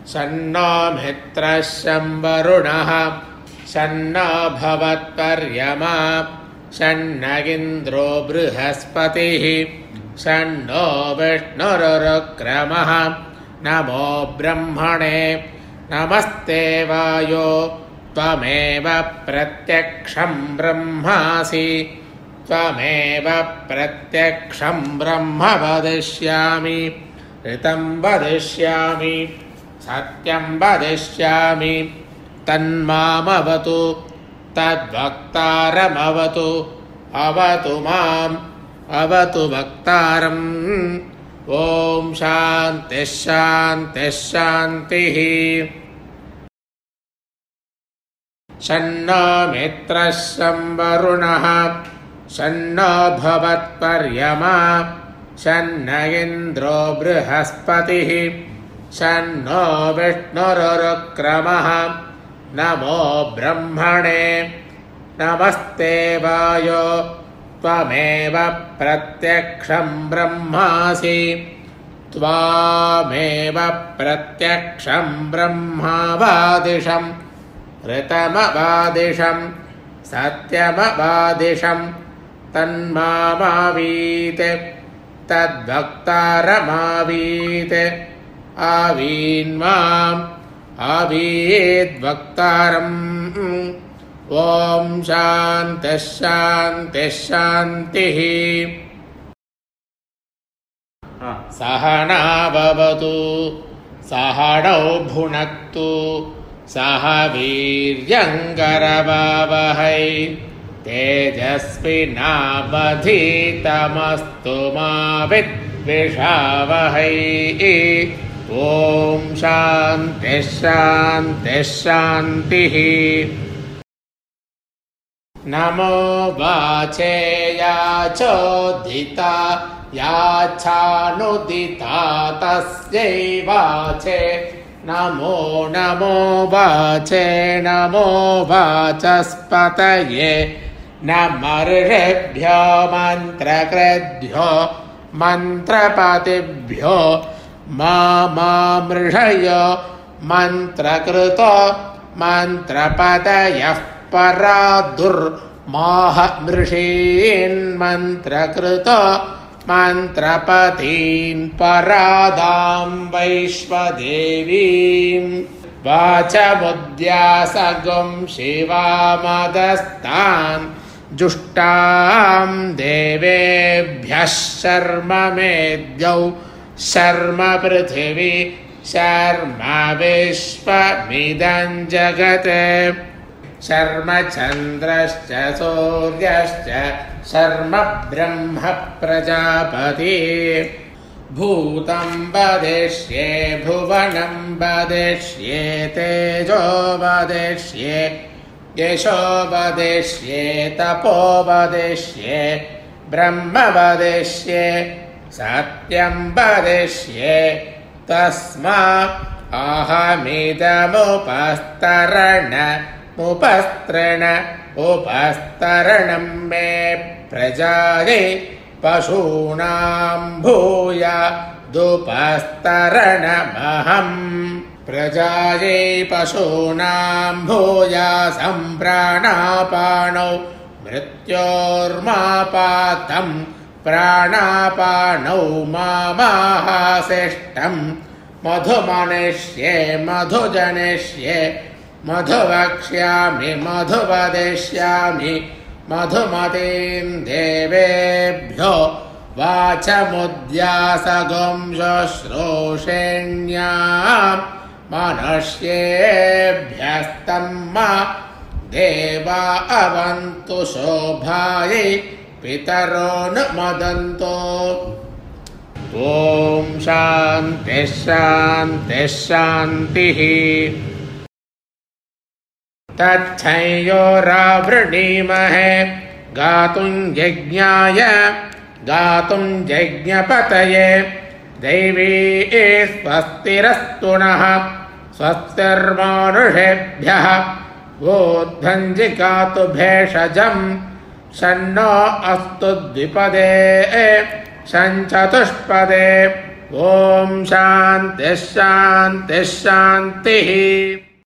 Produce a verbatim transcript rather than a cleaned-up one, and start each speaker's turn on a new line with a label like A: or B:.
A: शन्नो मित्रः शं वरुणः शन्नो भवत्पर्यमा शन्न इन्द्रो बृहस्पतिः शन्नो विष्णुरुक्रमः नमो ब्रह्मणे नमस्ते वायो त्वमेव प्रत्यक्षं ब्रह्मासि त्वमेव प्रत्यक्षं ब्रह्म वदिष्यामि ऋतं वदिष्यामि सत्यं वदिष्यामि तन्मामवतु तद्वक्तारमवतु अवतु माम् अवतु वक्तारम् ॐ शान्तिः शान्तिः शान्तिः। शन्नो मित्रः शं वरुणः शन्नो भवत्पर्यमा शन्न इन्द्रो बृहस्पतिः शन्नो विष्णुरुक्रमः नमो ब्रह्मणे नमस्ते वायो त्वमेव प्रत्यक्षं ब्रह्मासि त्वामेव प्रत्यक्षं ब्रह्मावादिशं ऋतमवादिशं सत्यमवादिशं तन्मामावीत् तद्वक्तारमावीत् आवीन्माम् आवीद्वक्तारम् ॐ शान्तिः शान्तिः शान्तिः। सहनाववतु सहनौ भुनक्तु सह वीर्यङ्करवावहै तेजस्विनावधीतमस्तु मा विद्विषावहै। ॐ शान्तिः शान्तिः शान्तिः। नमो वाचे याचोदिता याचानुदिता तस्यै वाचे नमो नमो वाचे नमो वाचस्पतये नमर्षिभ्यो मन्त्रकृद्भ्यो मन्त्रपतिभ्यो मा मामृषय मन्त्रकृतो मन्त्रपतयः परादुर्माह मृषीन्मन्त्रकृतो मन्त्रपतीन् परादां वैश्वदेवीं वाचमुद्यासगुं शिवामदस्तान् जुष्टां देवेभ्यः शर्म मेद्यौ शर्म पृथिवी शर्म विश्वमिदं जगत् शर्म चन्द्रश्च सूर्यश्च शर्म ब्रह्म प्रजापति भूतं वदिष्ये भुवनं वदिष्ये तेजो वदिष्ये यशो वदिष्ये तपो वदिष्ये ब्रह्म वदिष्ये सत्यं वदिष्ये तस्मा अहमिदमुपस्तरण उपस्तरण उपस्तरणं मे प्रजायै पशूनां भूया दुपस्तरणमहम् प्रजायै पशूनां भूया सम्प्राणापानौ मृत्योर्मापातं प्राणापानौ मामाहासिष्टं मधुमनिष्ये मधुजनिष्ये मधुवक्ष्यामि मधुवदिष्यामि मधुमतीं देवेभ्यो वाचमुद्यासगुं शुश्रूषेण्यां मनुष्येभ्यस्तम्मा देवा अवन्तु शोभायै पितरो न मदन्तो। ॐ शान्तिः शान्तिः शान्तिः। तच्छयोरावृणीमहे गातुं यज्ञाय गातुं यज्ञपतये दैवी स्वस्तिरस्तु नः स्वस्तिर्मानुषेभ्यः वोद्धञ्जिकातु भेषजं शन्नो अस्तु द्विपदे शञ्चतुष्पदे ॐ शान्तिः शान्तिः शान्तिः।